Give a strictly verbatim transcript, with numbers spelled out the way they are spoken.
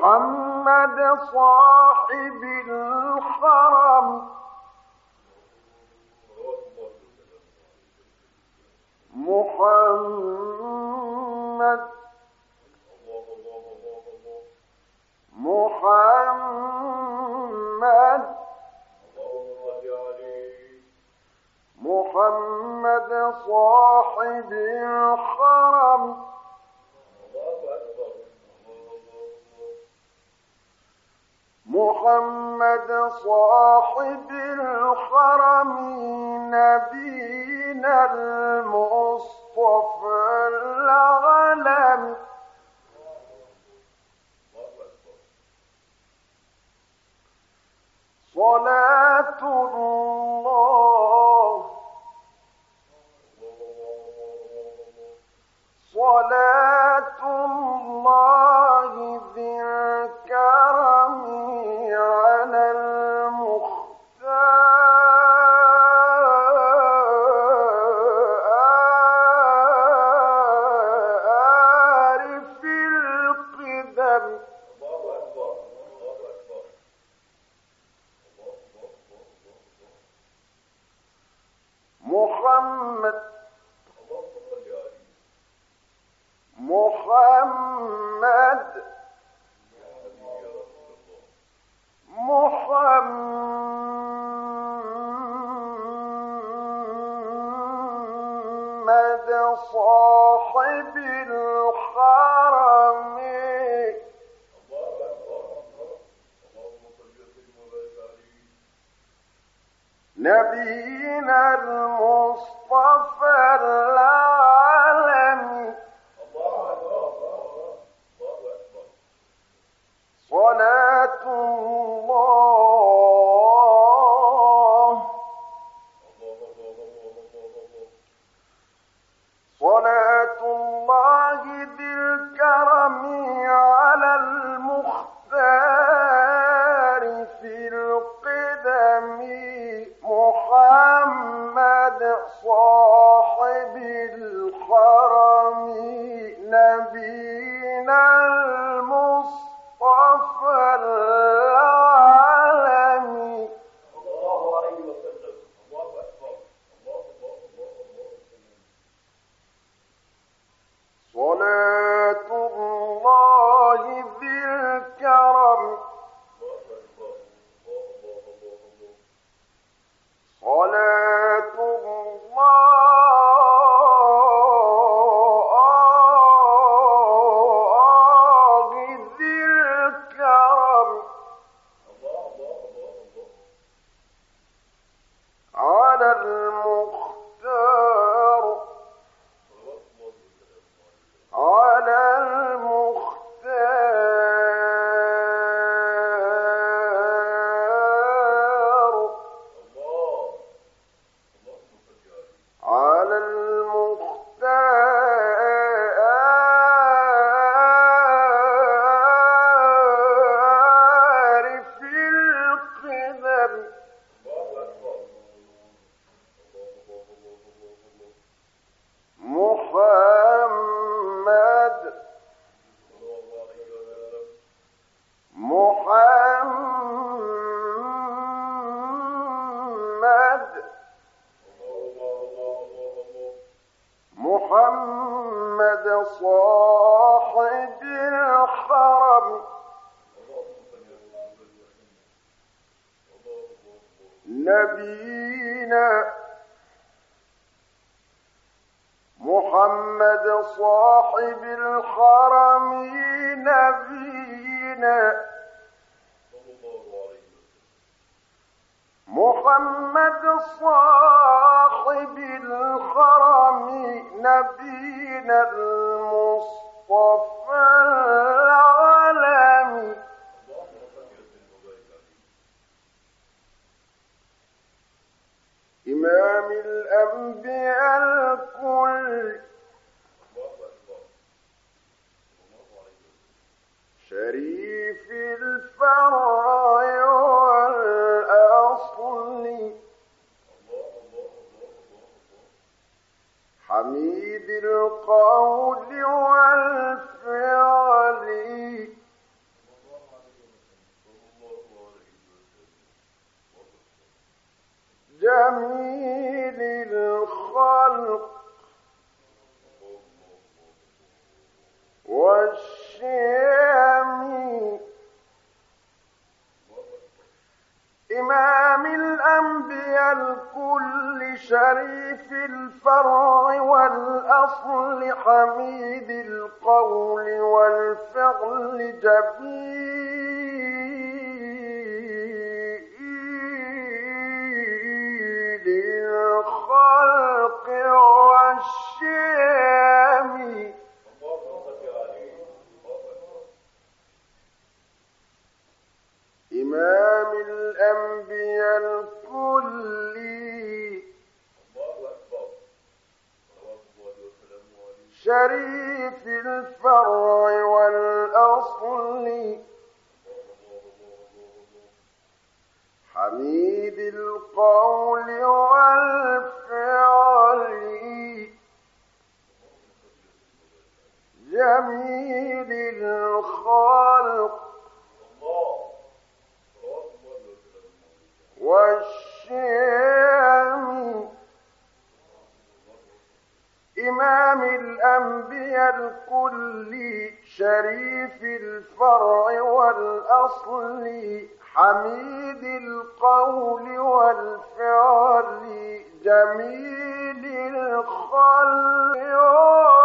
محمد صاحب الحرم محمد محمد محمد صاحب الحرم محمد صاحب الحرم نبينا المصطفى العلم صلاة الله صلاة الله ذي الكرم على المختار في القدم محمد محمد محمد صاحب الحرم نبينا المصطفى العالمي صلاة الله صلاة الله ذي الكرم على المختار في القدم محمد صاحب الحرم نبينا المصطفى العالمي الله عليه وسلم الله أكبر الله الله الله صلاة الله ذي الكرم صلاة الله ذي الكرم على المختار على المختار على المختار في القدم محمد محمد محمد صاحب الحرم نبينا محمد صاحب الحرم نبينا محمد صاحب الحرم نبينا المصطفى العالمي إمام الأنبياء الكل شريف الفرع والأصل حميد القول والفعل جميل الخلق والشامي إمام الأنبياء الكل شريف الفرع والأصل حميد القول والفعل جميل الخلق والشامي إمام الأنبياء الكل شريف الفرع والأصل حميد القول والفعل جميل الخلق والشامي إمام الأنبياء الكل شريف الفرع والأصل حميد القول والفعل جميل الخلق